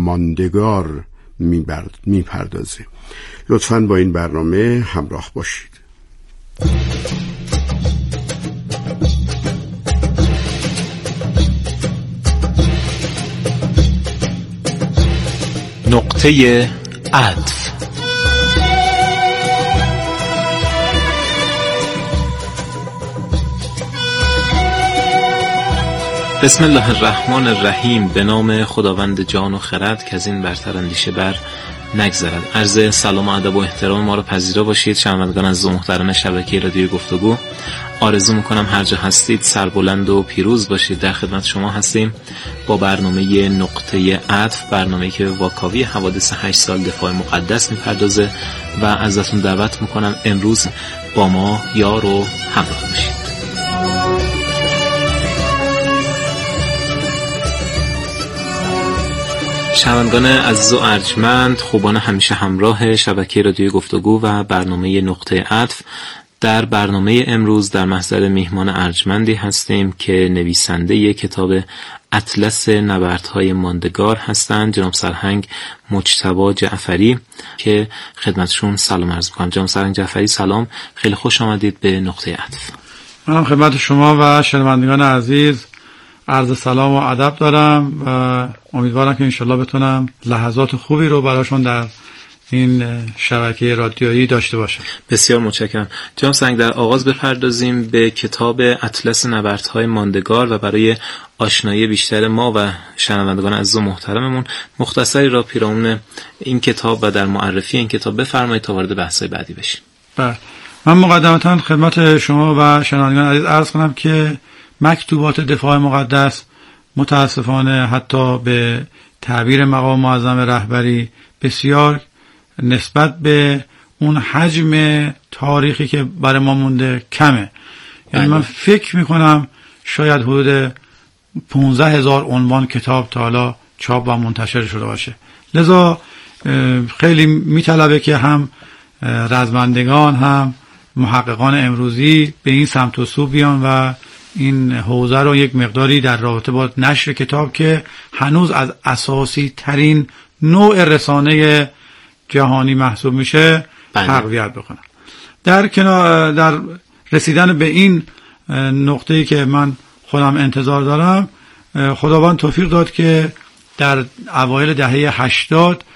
ماندگار میپردازه. لطفاً با این برنامه همراه باشید. نقطه عطف. بسم الله الرحمن الرحیم. به نام خداوند جان و خرد که از این برتر اندیشه بر نگذرد. عرض سلام و ادب و احترام ما رو پذیرا باشید شنوندگان عزیز و محترم شبکه رادیوی گفتگو. آرزو میکنم هر جا هستید سربلند و پیروز باشید. در خدمت شما هستیم با برنامه نقطه عطف، برنامه‌ای که به واکاوی حوادث 8 سال دفاع مقدس میپردازه و ازتون دعوت میکنم امروز با ما یار و همراه باشید. شنوندگان عزیز و ارجمند، خوبان همیشه همراه شبکه رادیوی گفتگو و برنامه نقطه عطف، در برنامه امروز در محضر میهمان ارجمندی هستیم که نویسنده کتاب اطلس نبردهای ماندگار هستند، جناب سرهنگ مجتبی جعفری، که خدمتشون سلام عرض می‌کنم. جناب سرهنگ جعفری سلام، خیلی خوش آمدید به نقطه عطف. منم خدمت شما و شنوندگان عزیز عرض سلام و ادب دارم و امیدوارم که انشالله بتونم لحظات خوبی رو براشون در این شبکه رادیویی داشته باشم. بسیار متشکرم. جناب سرهنگ، در آغاز بپردازیم به کتاب اطلس نبردهای ماندگار و برای آشنایی بیشتر ما و شنوندگان عزیز و محترممون مختصری را پیرامون این کتاب و در معرفی این کتاب بفرمایید تا وارد بحث‌های بعدی بشیم. بله، من مقدمتاً خدمت شما و شنوندگان عزیز عرض کنم که مکتوبات دفاع مقدس متاسفانه حتی به تعبیر مقام معظم رهبری بسیار نسبت به اون حجم تاریخی که برای ما مونده کمه. یعنی من فکر میکنم شاید حدود 15,000 عنوان کتاب تا حالا چاپ و منتشر شده باشه. لذا خیلی میطلبه که هم رزمندگان هم محققان امروزی به این سمت و سو بیان و این حوزه رو یک مقداری در رابطه با نشر کتاب که هنوز از اساسی ترین نوع رسانه جهانی محسوب میشه تقویت بکنم. در رسیدن به این نقطه‌ای که من خودم انتظار دارم، خداوند توفیق داد که در اوایل دهه 80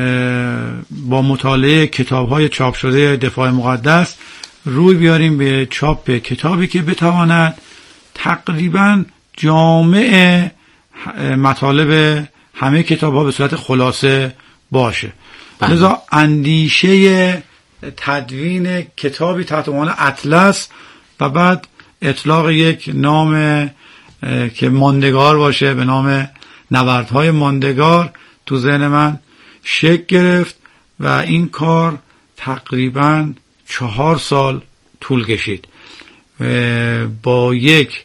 با مطالعه کتاب‌های چاپ شده دفاع مقدس روی بیاریم به چاپ کتابی که بتواند تقریبا جامع مطالب همه کتاب‌ها به صورت خلاصه باشه. لذا اندیشه تدوین کتابی تحت عنوان اطلس و بعد اطلاق یک نام که ماندگار باشه به نام نبردهای ماندگار تو ذهن من شکل گرفت و این کار تقریبا 4 سال طول کشید با یک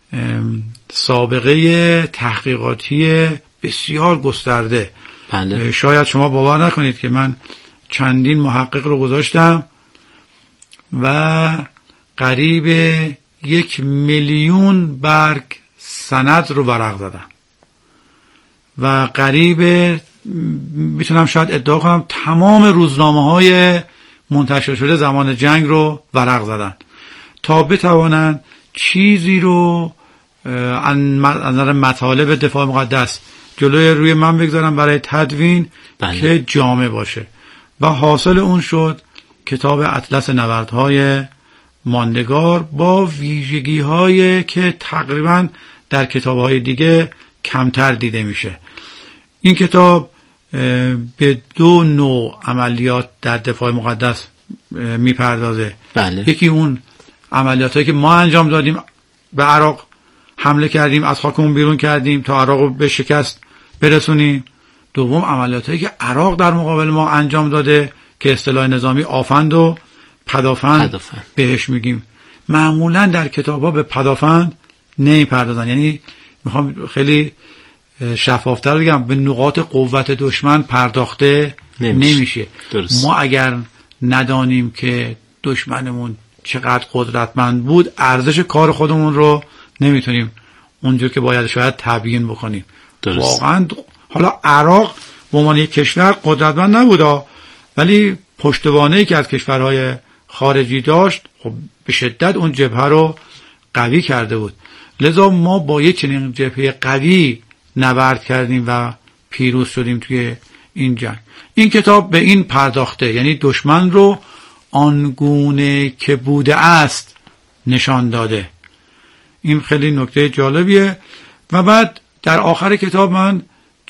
سابقه تحقیقاتی بسیار گسترده. بله. شاید شما باور نکنید که من چندین محقق رو گذاشتم و قریب 1,000,000 برگ سند رو ورق زدم و قریب میتونم شاید ادعا کنم تمام روزنامه‌های منتشر شده زمان جنگ رو ورق زدن تا بتوانن چیزی رو از نظر مطالب دفاع مقدس جلوی روی من بگذارم برای تدوین. بله. که جامع باشه و حاصل اون شد کتاب اطلس نبردهای ماندگار با ویژگی‌هایی که تقریبا در کتاب‌های دیگه کمتر دیده میشه. این کتاب به 2 نوع عملیات در دفاع مقدس میپردازه. بله. یکی اون عملیاتایی که ما انجام دادیم، به عراق حمله کردیم، از خاکمون بیرون کردیم تا عراق رو به شکست برسونیم. دوم عملیاتایی که عراق در مقابل ما انجام داده که اصطلاح نظامی آفند و پدافند بهش میگیم. معمولا در کتاب‌ها به پدافند نمیپردازن، یعنی میخوام خیلی شفافتر بگم به نقاط قوت دشمن پرداخته نمیشه. درست. ما اگر ندانیم که دشمنمون چقدر قدرتمند بود، ارزش کار خودمون رو نمیتونیم اونجور که باید شاید تبیین بکنیم. درست. واقعا حالا عراق به عنوان یک کشور قدرتمند نبود، ولی پشتوانه‌ای که از کشورهای خارجی داشت خب به شدت اون جبهه رو قوی کرده بود. لذا ما با یک چنین جبهه قوی نبرد کردیم و پیروز شدیم توی این جنگ. این کتاب به این پرداخته، یعنی دشمن رو آنگونه که بوده است نشان داده. این خیلی نکته جالبیه. و بعد در آخر کتاب من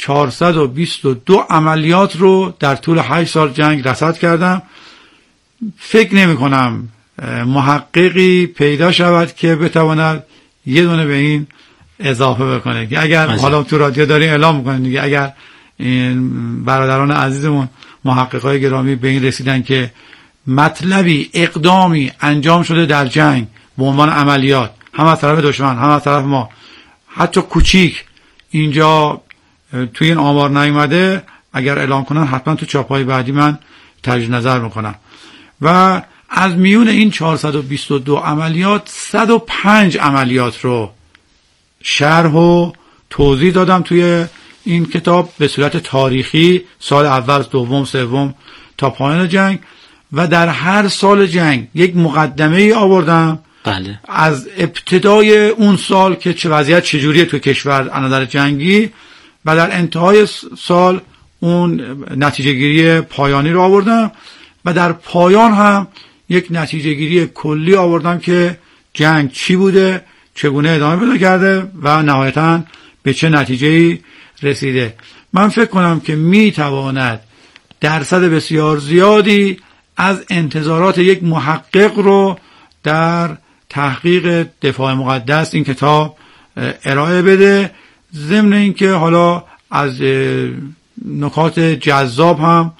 422 عملیات رو در طول 8 سال جنگ رصد کردم. فکر نمی کنم محققی پیدا شود که بتواند یه دونه به این اضافه بکنه. که اگر حالا تو رادیو داریم اعلام میکنیم دیگه، اگر این برادران عزیزمون محققای گرامی به این رسیدن که مطلبی اقدامی انجام شده در جنگ به عنوان عملیات، هم از طرف دشمن هم از طرف ما، حتی کوچیک اینجا توی این آمار نیومده، اگر اعلام کنن حتما تو چاپ‌های بعدی من تجدید نظر میکنم. و از میون این 422 عملیات 105 عملیات رو شرح و توضیح دادم توی این کتاب به صورت تاریخی، سال اول، دوم، سوم تا پایان جنگ. و در هر سال جنگ یک مقدمه ای آوردم. بله. از ابتدای اون سال که چه وضعیت چجوریه توی کشور از نظر جنگی، و در انتهای سال اون نتیجه گیری پایانی رو آوردم. و در پایان هم یک نتیجه گیری کلی آوردم که جنگ چی بوده، چگونه ادامه پیدا کرده و نهایتاً به چه نتیجه‌ای رسیده. من فکر کنم که می تواند درصد بسیار زیادی از انتظارات یک محقق رو در تحقیق دفاع مقدس این کتاب ارائه بده، ضمن اینکه حالا از نکات جذاب هم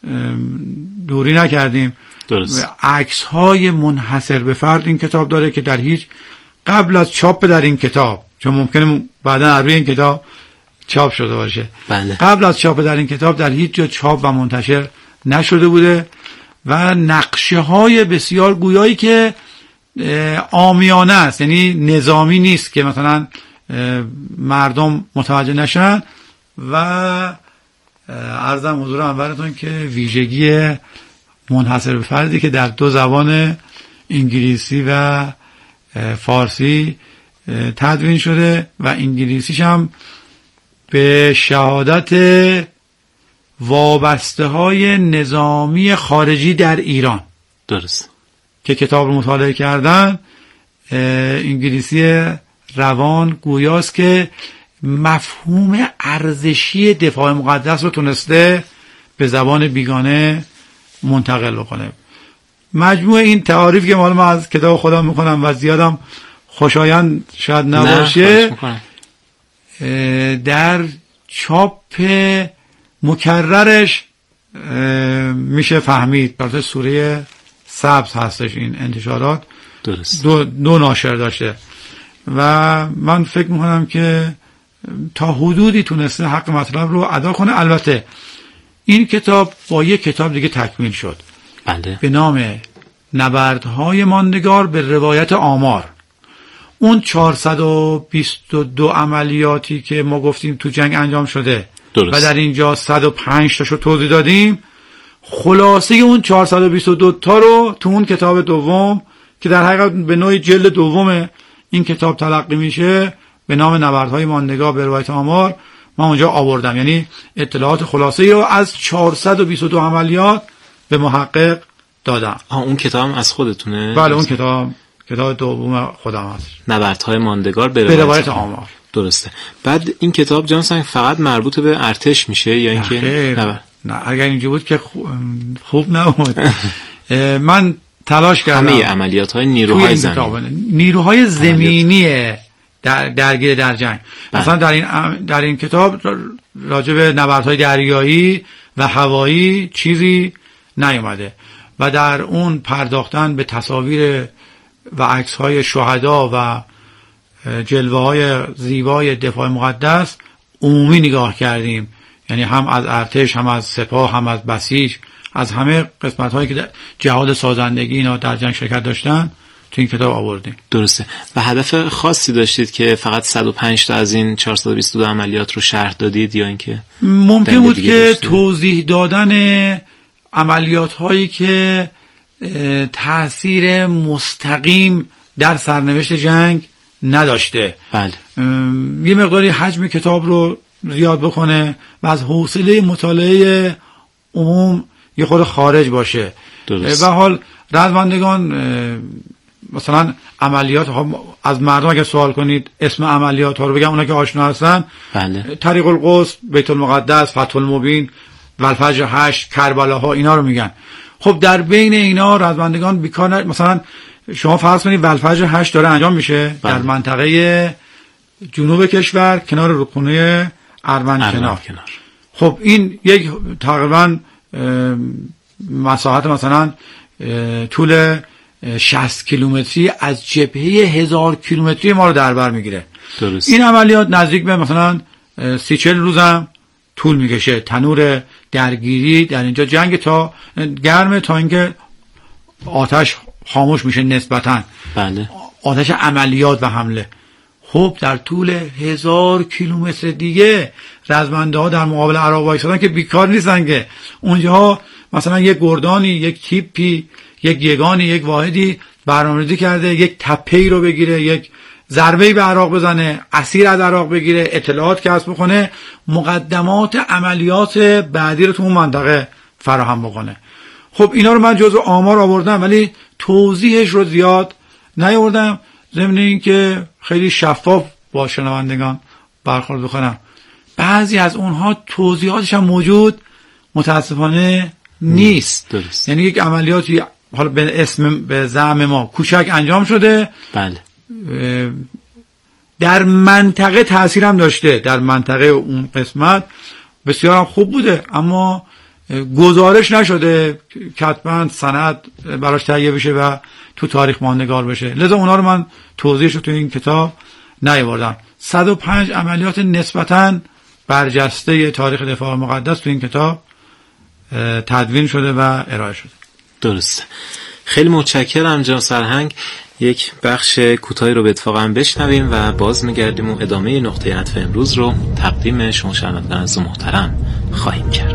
دوری نکردیم. درست. عکس های منحصر به فرد این کتاب داره که در هیچ قبل از چاپ در این کتاب، چون ممکنه بعدا روی این کتاب چاپ شده باشه، بله. قبل از چاپ در این کتاب در هیچ جا چاپ و منتشر نشده بوده. و نقشه های بسیار گویایی که عامیانه است، یعنی نظامی نیست که مثلا مردم متوجه نشن. و عرضم حضور انورتون که ویژگی منحصر به فردی که در 2 زبان انگلیسی و فارسی تدوین شده و انگلیسیش هم به شهادت وابسته های نظامی خارجی در ایران. درست. که کتاب رو مطالعه کردن. انگلیسی روان گویاست که مفهوم ارزشی دفاع مقدس رو تونسته به زبان بیگانه منتقل بکنه. مجموع این تعاریف که ما از کتاب خودم میکنم و زیادم خوشایند شاید نباشه، در چاپ مکررش میشه فهمید. البته سوره سبز هستش این انتشارات. درست. دو ناشر داشته و من فکر میکنم که تا حدودی تونسته حق مطلب رو ادا کنه. البته این کتاب با یک کتاب دیگه تکمیل شد. بله. به نام نبردهای ماندگار به روایت آمار. اون 422 عملیاتی که ما گفتیم تو جنگ انجام شده، درست. و در اینجا 105 تاشو توضیح دادیم، خلاصه اون 422 تا رو تو اون کتاب دوم که در حقیقت به نوعی جلد دوم این کتاب تلقی میشه به نام نبردهای ماندگار به روایت آمار، ما اونجا آوردم. یعنی اطلاعات خلاصه رو از 422 عملیات به محقق دادم. اون کتاب هم از خودتونه؟ بله، اون کتاب دوم خودم هست، نبردهای ماندگار به روایت آمار. درسته. بعد این کتاب جان سنگ فقط مربوط به ارتش میشه یا اینکه نه اگر اینجا بود که خوب نبود. من تلاش کردم همه عملیات‌های نیروهای زمینی درگیر در جنگ. مثلا در این کتاب راجع به نبردهای دریایی و هوایی چیزی نیومده و در اون پرداختن به تصاویر و عکس‌های شهدا و جلوه‌های زیبای دفاع مقدس عمومی نگاه کردیم. یعنی هم از ارتش، هم از سپاه، هم از بسیج، از همه قسمت‌هایی که جهاد سازندگی اینا در جنگ شرکت داشتن تو این کتاب آوردیم. درسته. و هدف خاصی داشتید که فقط 105 تا از این 422 عملیات رو شرح دادید یا اینکه ممکن بود که توضیح دادن عملیات هایی که تأثیر مستقیم در سرنوشت جنگ نداشته، بله، یه مقداری حجم کتاب رو زیاد بکنه و از حوصله مطالعه عموم یه خورده خارج باشه. درست. به حال رزمندگان مثلا عملیات ها از مردم اگه سوال کنید اسم عملیات ها رو بگم، اونا که آشنا هستن، بله، طریق القدس، بیت المقدس، فتح المبین، والفجر 8، کربلا ها، اینا رو میگن. خب در بین اینا رزمندگان بیکار مثلا شما فرض کنید والفجر 8 داره انجام میشه، بله، در منطقه جنوب کشور کنار رودخونه اروند کنار. خب این یک تقریبا مساحت مثلا طول 60 کیلومتری از جبهه 1000 کیلومتری ما رو در بر میگیره. درست. این عملیات نزدیک به مثلا 30-40 روزم طول میکشه. تنور درگیری در اینجا جنگ تا گرمه تا اینکه آتش خاموش میشه نسبتا. بله. آتش عملیات و حمله. خب در طول 1000 کیلومتر دیگه رزمنده ها در مقابل عراق وایسادن که بیکار نیستن که اونجا مثلا یک گردانی، یک تیپی، یک یگانی، یک واحدی برنامه‌ریزی کرده یک تپه‌ای رو بگیره، یک ضربه‌ای به عراق بزنه، اسیر از عراق بگیره، اطلاعات کسب بکنه، مقدمات عملیات بعدی رو تو اون منطقه فراهم بکنه. خب اینا رو من جزو آمار آوردم ولی توضیحش رو زیاد نیاوردم، ضمن این که خیلی شفاف با شنوندگان برخورد بکنم. بعضی از اونها توضیحاتش هم موجود متاسفانه نیست. درست. یعنی یک عملیاتی حالا به زعم ما کوچک انجام شده، بله، در منطقه تأثیر هم داشته، در منطقه اون قسمت بسیار هم خوب بوده، اما گزارش نشده، کتباً سند براش تهیه بشه و تو تاریخ ماندگار بشه. لذا اونا رو من توضیحش رو تو این کتاب نیاوردم. 105 عملیات نسبتاً برجسته تاریخ دفاع مقدس تو این کتاب تدوین شده و ارائه شده. درسته. خیلی متشکرم جناب سرهنگ. یک بخش کوتاهی رو به اتفاقا بشنویم و باز میگردیم و ادامه نقطه عطف امروز رو تقدیم شما شنوندگان عزیز و محترم خواهیم کرد.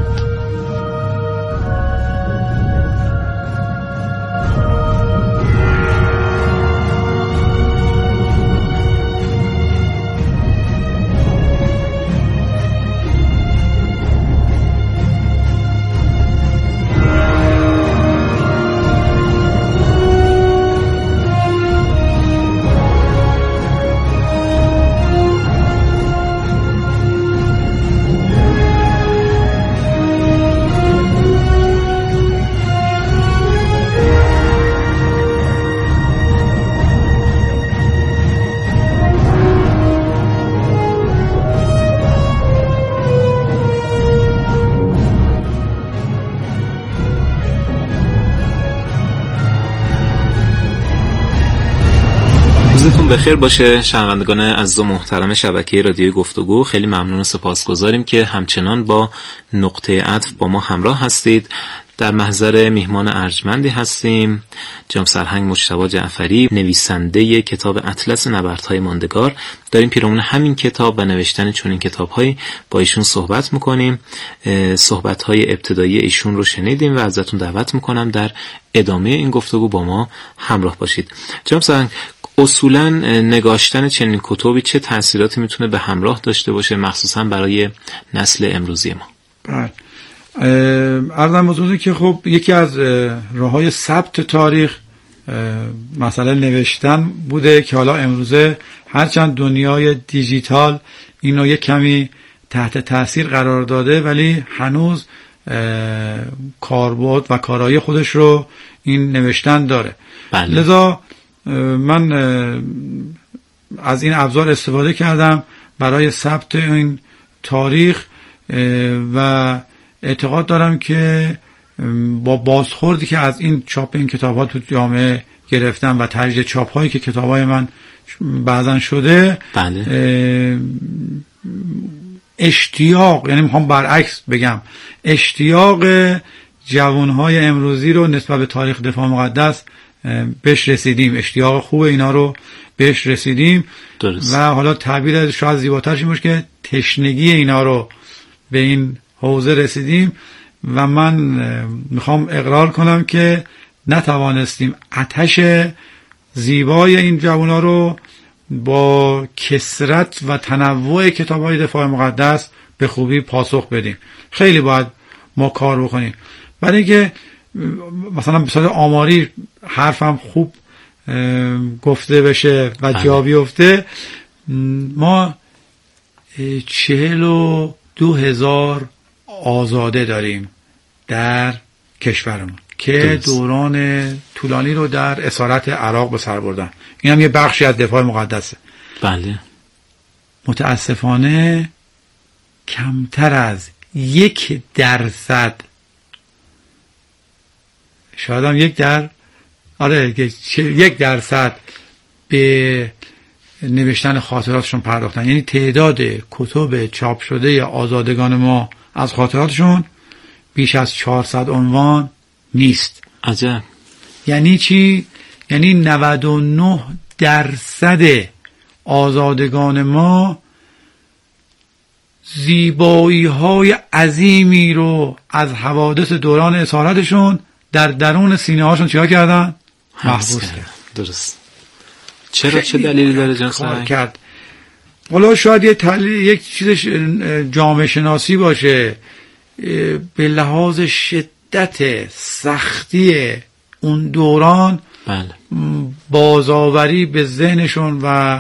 بخیر باشه شنوندگان عزیز و محترم شبکه رادیوی گفتگو. خیلی ممنون و سپاسگزاریم که همچنان با نقطه عطف با ما همراه هستید. در محضر میهمان ارجمندی هستیم، جناب سرهنگ مجتبی جعفری، نویسنده کتاب اطلس نبردهای ماندگار. داریم پیرامون همین کتاب و نوشتن چنین کتاب‌هایی با ایشون صحبت می‌کنیم. صحبت‌های ابتدایی ایشون رو شنیدیم و ازتون دعوت می‌کنم در ادامه این گفتگو با ما همراه باشید. جناب سرهنگ، اصولاً نگاشتن چنین کتابی چه تأثیراتی میتونه به همراه داشته باشه، مخصوصاً برای نسل امروزی ما؟ بله، عرضم بزرگی که خب یکی از راه‌های ثبت تاریخ مسئله نوشتن بوده که حالا امروزه هرچند دنیای دیجیتال اینو یک کمی تحت تاثیر قرار داده ولی هنوز کاربرد و کارایی خودش رو این نوشتن داره. بله. لذا من از این ابزار استفاده کردم برای ثبت این تاریخ و اعتقاد دارم که با بازخوردی که از این چاپ این کتاب‌ها تو جامعه گرفتم و تجدید چاپ‌هایی که کتاب‌های من بعضن شده، بله. اشتیاق، یعنی میخوام برعکس بگم، اشتیاق جوانهای امروزی رو نسبت به تاریخ دفاع مقدس بهش رسیدیم، اشتیاق خوب اینا رو بهش رسیدیم. درست. و حالا تعبیر شاید زیباترش این باشه که تشنگی اینا رو به این حوزه رسیدیم و من میخوام اقرار کنم که نتوانستیم آتش زیبای این جوونا رو با کثرت و تنوع کتاب‌های دفاع مقدس به خوبی پاسخ بدیم. خیلی باید ما کار بکنیم. برای اینکه مثلا به صورت آماری حرفم خوب گفته بشه و جا بیفته، ما 42,000 آزاده داریم در کشورمون که دوران طولانی رو در اسارت عراق به سر بردن. این هم یه بخشی از دفاع مقدسه. بله. متاسفانه کمتر از 1%، شاید هم 1% به نوشتن خاطراتشون پرداختن. یعنی تعداد کتب چاپ شده آزادگان ما از خاطراتشون بیش از 400 عنوان نیست. عجب. یعنی چی؟ یعنی 99% آزادگان ما زیبایی های عظیمی رو از حوادث دوران اسارتشون در درون سینه هاشون چیکار کردن؟ محفوظ کردن. درست. چرا؟ چه دلیلی داره جان سرنگ؟ کرد. حالا شاید یک چیزش جامعه شناسی باشه، به لحاظ شدت سختی اون دوران. بله. بازآوری به ذهنشون و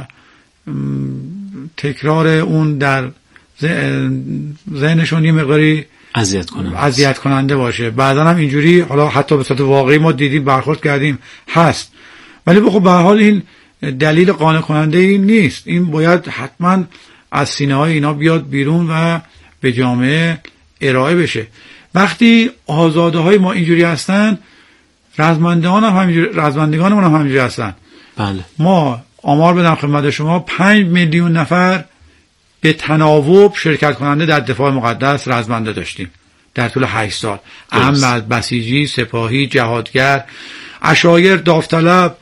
تکرار اون در ذهنشون یه مقداری اذیت کننده باشه. بعضا هم اینجوری، حالا حتی به صورت واقعی ما دیدیم، برخورد کردیم، هست. ولی خب به هر حال این دلیل قانع کننده این نیست. این باید حتما از سینه های اینا بیاد بیرون و به جامعه ارائه بشه. وقتی آزاده های ما اینجوری هستن، رزمندگان هم همینجوری هستن. بله. ما آمار بدم خدمت شما، 5 میلیون نفر به تناوب شرکت کننده در دفاع مقدس رزمنده داشتیم در طول 8 سال. اهم از بسیجی، سپاهی، جهادگر، عشایر، داوطلب،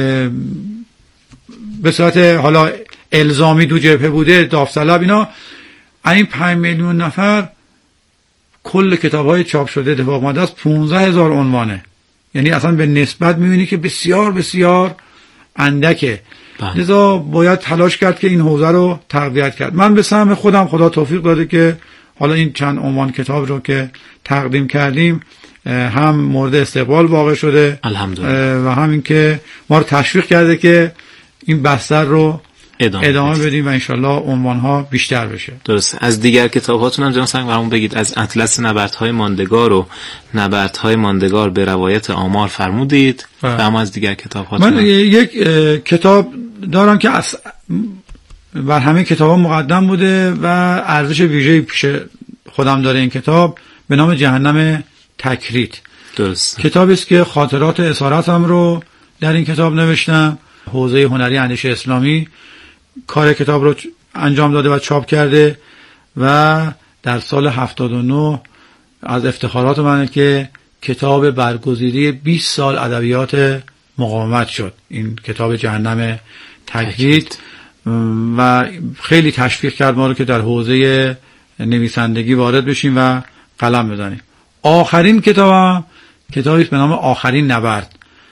به صورت حالا الزامی دو جبهه بوده، داوطلب، اینا. این 5 میلیون نفر کل کتاب‌های چاپ شده دفاع مقدس 15,000 عنوانه. یعنی اصلا به نسبت می‌بینی که بسیار بسیار اندکه. لذا باید تلاش کرد که این حوزه رو تقویت کرد. من به سهم خودم خدا توفیق داده که حالا این چند عنوان کتاب رو که تقدیم کردیم هم مورد استقبال واقع شده الحمدلله، و همین که ما رو تشویق کرده که این بستر رو ادامه بدیم و انشالله عنوان‌ها بیشتر بشه. درسته. از دیگر کتاب‌هاتون هم جناب سرنگ برامون بگید. از اطلس نبردهای ماندگار و نبردهای ماندگار به روایت آمار فرمودید و اما از دیگر کتاب‌هاتون من یک کتاب دارم که بر همه کتاب‌ها مقدم بوده و ارزش ویژه‌ای پیش خودم داره. این کتاب به نام جهنم تکریت. درست. کتابی است که خاطرات اسارتم رو در این کتاب نوشتم. حوزه هنری اندیشه اسلامی کار کتاب رو انجام داده و چاپ کرده و در سال 79 از افتخارات منه که کتاب برگزیده 20 سال ادبیات مقاومت شد. این کتاب جهنم تکریت و خیلی تشویق کرد ما رو که در حوزه نویسندگی وارد بشیم و قلم بزنیم. آخرین کتابی است به نام آخرین نبرد.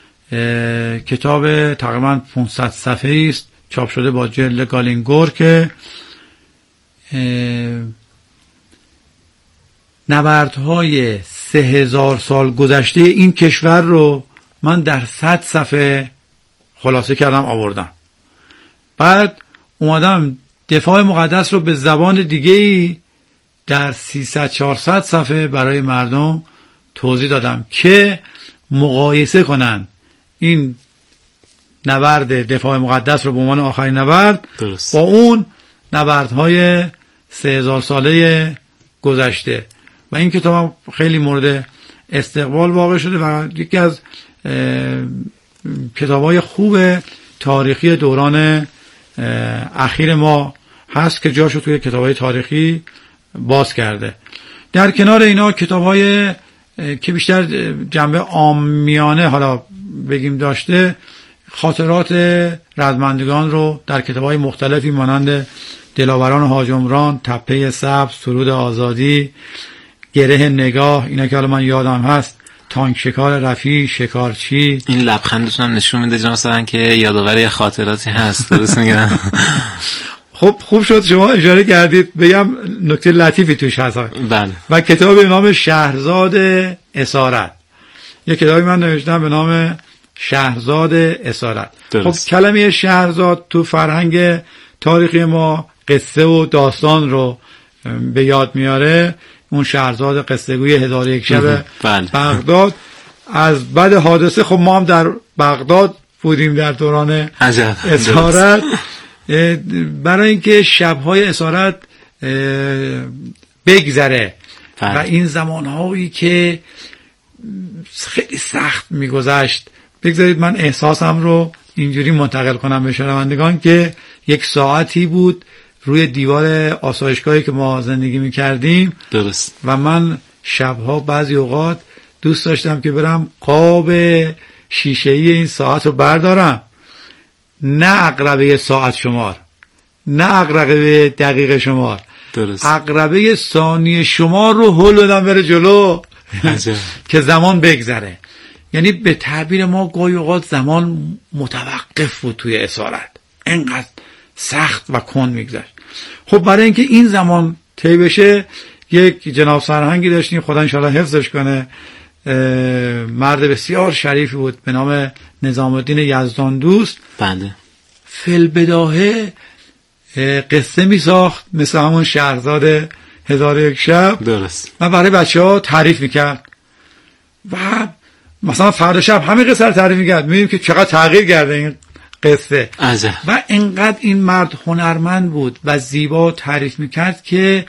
کتاب تقریبا 500 صفحه‌ای است، چاپ شده با جلد گالینگور که نبردهای 3000 سال گذشته این کشور رو من در 100 صفحه خلاصه کردم آوردم. بعد اومدم دفاع مقدس رو به زبان دیگه‌ای در 300-400 صفحه برای مردم توضیح دادم که مقایسه کنن این نبرد دفاع مقدس رو به عنوان آخرین نبرد با اون نبردهای 3000 ساله گذشته. و این کتاب خیلی مورد استقبال واقع شده و یکی از کتاب‌های خوب تاریخی دوران اخیر ما هست که جاشو توی کتاب‌های تاریخی باز کرده. در کنار اینا کتاب‌های که بیشتر جنبه عامیانه حالا بگیم داشته، خاطرات رزمندگان رو در کتاب‌های مختلفی مانند دلاوران حاج عمران، تپه سبز، سرود آزادی، گره نگاه، اینا که حالا من یادم هست، تانک شکار رفیع، شکارچی. این لبخندتون هم نشون میده جناب سرهنگ که یادآوری خاطراتی هست. درست میگم؟ خب خوب شد شما اشاره کردید، بگم نکته لطیفی توش هست. بله. و کتابی به نام شهرزاد اسارت، یک کتابی من نوشتم به نام شهرزاد اسارت. خب کلمه شهرزاد تو فرهنگ تاریخی ما قصه و داستان رو به یاد میاره. اون شهرزاد قصه گوی 1001 شب بغداد. از بعد حادثه خب ما هم در بغداد بودیم در دوران اسارت. برای اینکه شبهای اسارت بگذره و این زمانهایی که خیلی سخت میگذشت بگذارید من احساسم رو اینجوری منتقل کنم به شنوندگان که یک ساعتی بود روی دیوار آسایشگاهی که ما زندگی میکردیم. درست. و من شبها بعضی اوقات دوست داشتم که برم قاب شیشه‌ای این ساعت رو بردارم، نه عقربه ساعت شمار، نه عقربه دقیقه شمار، درست، عقربه ثانیه شمار رو هل بدم بره جلو که زمان بگذره. یعنی به تعبیر ما گاهی اوقات زمان متوقف بود توی اسارت، اینقدر سخت و کند میگذشت. خب برای اینکه این زمان طی بشه یک جناب سرهنگی داشتیم، خدا انشاءالله حفظش کنه، مرد بسیار شریفی بود به نام نظام الدین یزدان دوست. بله. فی‌البداهه قصه می ساخت مثل همون شهرزاد 1001 شب. درست. و برای بچه‌ها تعریف میکرد و مثلا فردا شب همه قصه رو تعریف میکرد. می‌بینیم که چقدر تغییر کرده این قصه. و انقدر این مرد هنرمند بود و زیبا تعریف میکرد که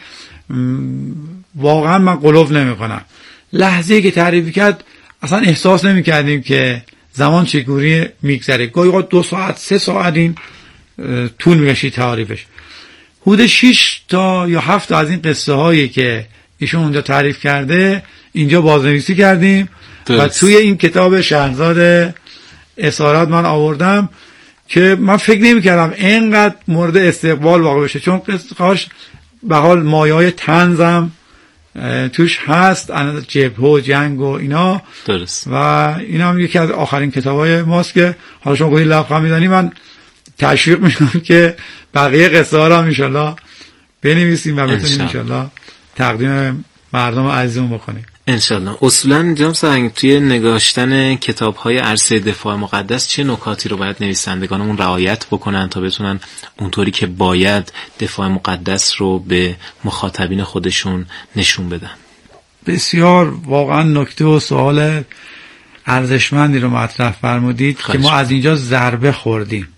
واقعا من غلو نمیکنم. لحظه‌ای که تعریف میکرد اصلا احساس نمیکردیم که زمان چگونه میگذره. گاهی اوقات 2 ساعت 3 ساعت این طول میکشید تعریفش. حدود 6 تا یا 7 از این قصه هایی که ایشون اونجا تعریف کرده اینجا بازنویسی کردیم. درست. و توی این کتاب شهرزاد اسارت من آوردم که من فکر نمی‌کردم اینقدر مورد استقبال واقع بشه، چون قصه‌هاش به حال مایه‌های طنزم توش هست، جبهه و جنگ و اینا. درست. و این هم یکی از آخرین کتابای ماست که حالا شما گفتید لبخند می‌زنی، من تشویق می‌کنم که بقیه قصه‌ها رو ان شاءالله بنویسیم و بتونیم ان شاءالله تقدیم مردم عزیزمون بکنیم. انشالله. اصولا جناب سرهنگ توی نگاشتن کتاب‌های عرصه دفاع مقدس چه نکاتی رو باید نویسندگانمون رعایت بکنن تا بتونن اونطوری که باید دفاع مقدس رو به مخاطبین خودشون نشون بدن؟ بسیار واقعا نکته و سوال ارزشمندی رو مطرح فرمودید که ما از اینجا ضربه خوردیم.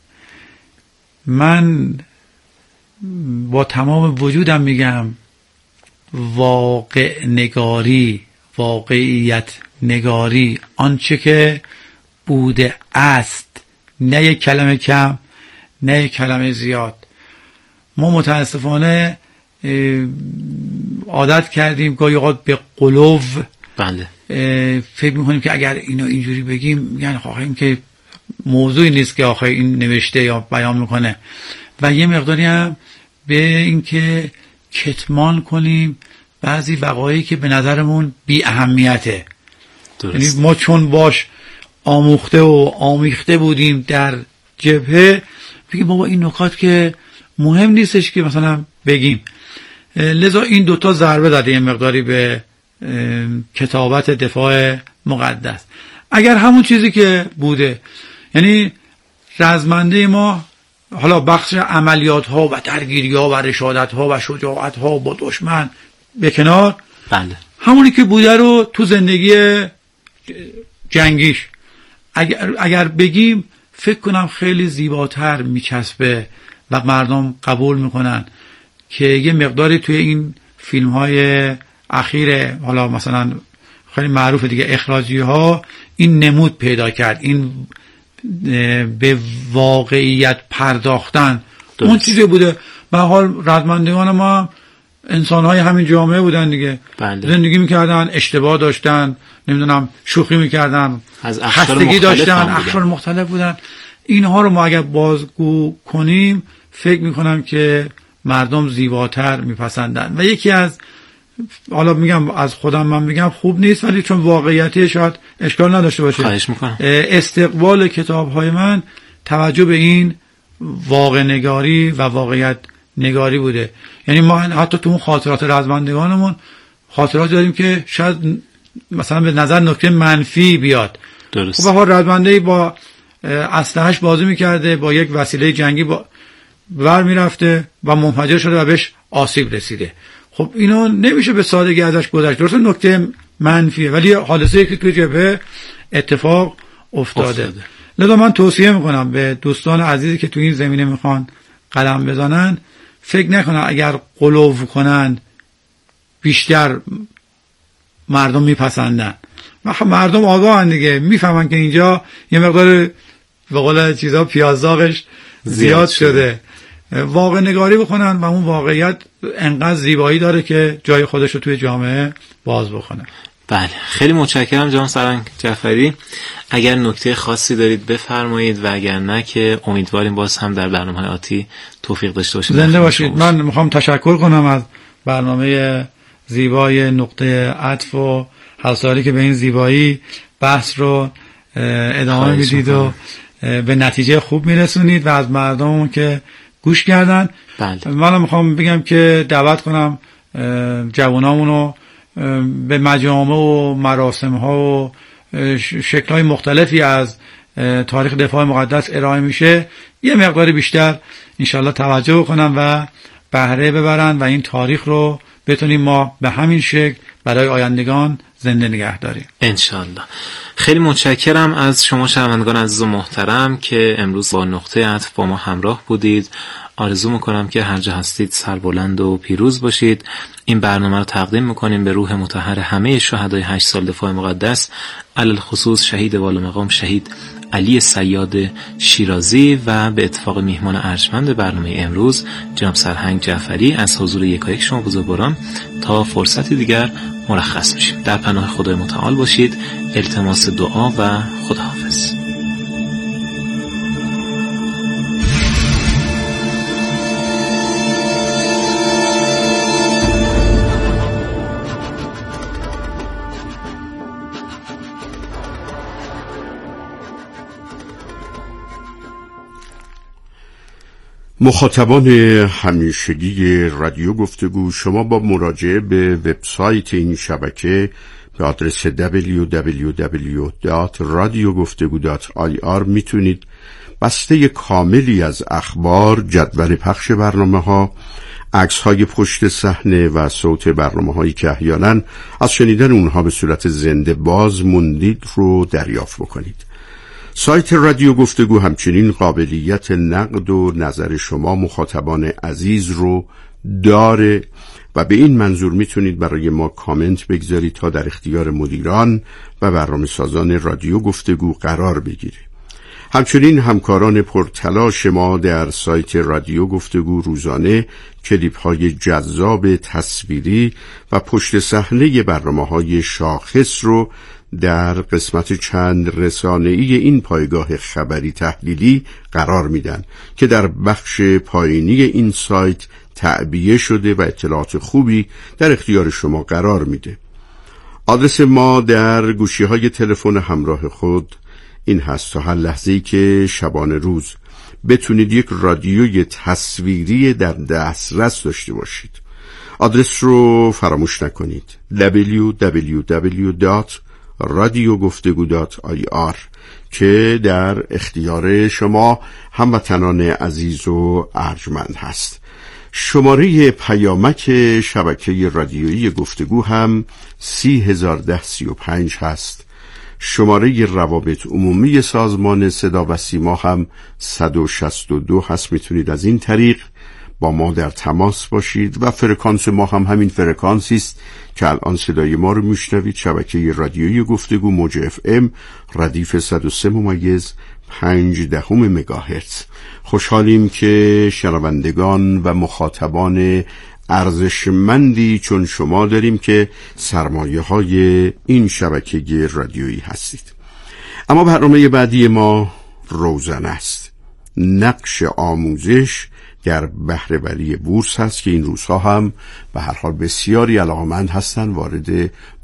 من با تمام وجودم میگم واقع نگاری، واقعیت نگاری، آنچه که بوده است، نه یک کلمه کم نه یک کلمه زیاد. ما متاسفانه عادت کردیم گاهی اوقات به غلو. بله. فکر میکنیم که اگر اینو اینجوری بگیم یعنی آخه این که موضوعی نیست که آخه این نوشته یا بیان میکنه، و یه مقداری هم به اینکه کتمان کنیم بعضی وقایعی که به نظرمون بی اهمیته. یعنی ما چون باش آموخته و آمیخته بودیم در جبهه بگیم بابا این نکات که مهم نیستش که مثلا بگیم. لذا این دوتا ضربه داده یه مقداری به کتابت دفاع مقدس. اگر همون چیزی که بوده، یعنی رزمنده ما حالا بخش عملیات ها و درگیری ها و رشادت ها و شجاعت ها با دشمن به کنار، بله، همونی که بوده رو تو زندگی جنگیش اگر بگیم فکر کنم خیلی زیباتر میچسبه و مردم قبول میکنن که یه مقداری توی این فیلم های اخیر حالا مثلا خیلی معروف دیگه اخراجی ها این نمود پیدا کرد، این به واقعیت پرداختن. اون چیزی بوده. به حال رزمندگان ما انسان‌های همین جامعه بودن دیگه. بله. زندگی میکردن، اشتباه داشتن، نمیدونم شوخی میکردن، از خستگی داشتن، اقشار مختلف بودن. اینها رو ما اگر بازگو کنیم فکر میکنم که مردم زیباتر میپسندن. و یکی از، حالا میگم از خودم من میگم خوب نیست، ولی چون واقعیتی شاید اشکال نداشته باشه، خواهش میکنم، استقبال کتاب‌های من توجه به این واقع نگاری و واقعیت نگاری بوده. یعنی ما حتی تو اون خاطرات رزمندگانمون خاطرات داریم که شاید مثلا به نظر نکته منفی بیاد. درست. خب رزمنده‌ای با اسلحه‌اش بازی میکرده، با یک وسیله جنگی ور میرفته و منفجر شده و بهش آسیب رسیده. خب اینو نمیشه به سادگی ازش گذشت. درسته نکته منفیه، ولی حادثه‌ای که توی جبهه اتفاق افتاده. لذا من توصیه میکنم به دوستان عزیزی که توی این زمینه میخوان قدم بزنن، فکر نکنن اگر غلو کنن بیشتر مردم میپسندن. مردم آگاهن دیگه، میفهمن که اینجا یه مقدار به قول چیزا پیازداغش زیاد شده. واقع نگاری بکنن و اون واقعیت انقدر زیبایی داره که جای خودش رو توی جامعه باز بکنه. بله، خیلی متشکرم جناب سرهنگ جعفری. اگر نکته خاصی دارید بفرمایید و اگر نه که امیدواریم باز هم در برنامه‌های آتی توفیق داشته باشید. زنده باشید. من میخوام تشکر کنم از برنامه زیبای نقطه عطف و هر سالی که به این زیبایی بحث رو ادامه میدید و به نتیجه خوب میرسونید و از مردم که گوش کردن. بله. من میخوام بگم که دعوت کنم جوانامونو به مجامع و مراسم ها و شکل های مختلفی از تاریخ دفاع مقدس ارائه میشه یه مقدار بیشتر انشالله توجه کنن و بهره ببرن و این تاریخ رو بتونیم ما به همین شکل برای آیندگان زنده نگه داریم انشالله. خیلی متشکرم از شما شنوندگان عزیز و محترم که امروز با نقطه عطف با ما همراه بودید. آرزو میکنم که هر جا هستید سربلند و پیروز باشید. این برنامه رو تقدیم میکنیم به روح مطهر همه شهدای 8 سال دفاع مقدس، علل خصوص شهید والامقام شهید علی صیاد شیرازی و به اتفاق میهمان ارجمند برنامه امروز جناب سرهنگ جعفری از حضور یکایک شما بزرگواران. تا فرصتی دیگر مرخص میشیم. در پناه خدای متعال باشید. التماس دعا و خداحافظ. مخاطبان همیشگی رادیو گفتگو، شما با مراجعه به وبسایت این شبکه به آدرس www.radiogoftegu.ir میتونید بسته کاملی از اخبار، جدول پخش برنامه‌ها، عکس‌های پشت صحنه و صوت برنامه‌هایی که احیالاً از شنیدن اونها به صورت زنده باز موندید رو دریافت بکنید. سایت رادیو گفتگو همچنین قابلیت نقد و نظر شما مخاطبان عزیز رو داره و به این منظور میتونید برای ما کامنت بگذارید تا در اختیار مدیران و برنامه‌سازان رادیو گفتگو قرار بگیره. همچنین همکاران پرتلاش ما در سایت رادیو گفتگو روزانه کلیپ‌های جذاب تصویری و پشت صحنه برنامه‌های شاخص رو در قسمت چند رسانه‌ای این پایگاه خبری تحلیلی قرار میدن که در بخش پایینی این سایت تعبیه شده و اطلاعات خوبی در اختیار شما قرار میده. آدرس ما در گوشی‌های تلفن همراه خود این هست تا هر لحظه‌ای که شبانه روز بتونید یک رادیوی تصویری در دسترس داشته باشید. آدرس رو فراموش نکنید: www.radiogoftegu.ir که در اختیار شما هموطنان عزیز و ارجمند هست. شماره پیامک شبکه رادیویی گفتگو هم 301035 هست. شماره روابط عمومی سازمان صدا و سیما هم 162 هست. میتونید از این طریق با ما در تماس باشید و فرکانس ما هم همین فرکانسی است که الان صدای ما رو میشنوید. شبکه رادیویی گفتگو موج FM ردیف 103.5 مگاهرتز. خوشحالیم که شنوندگان و مخاطبان ارزشمندی چون شما داریم که سرمایه های این شبکه رادیویی هستید. اما برنامه بعدی ما روزن است. نقش آموزش در بهره‌وری بورس هست که این روزها هم به هر حال بسیاری علاقمند هستند وارد